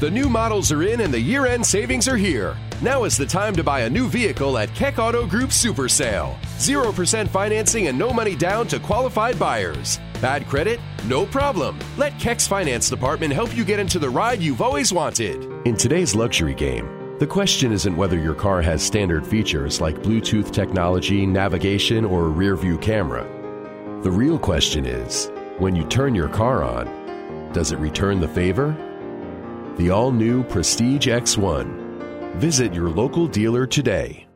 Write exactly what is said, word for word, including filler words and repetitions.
The new models are in and the year-end savings are here. Now is the time to buy a new vehicle at Keck Auto Group Super Sale. zero percent financing and no money down to qualified buyers. Bad credit? No problem. Let Keck's finance department help you get into the ride you've always wanted. In today's luxury game, the question isn't whether your car has standard features like Bluetooth technology, navigation, or a rear-view camera. The real question is, when you turn your car on, does it return the favor? The all-new Prestige X one. Visit your local dealer today.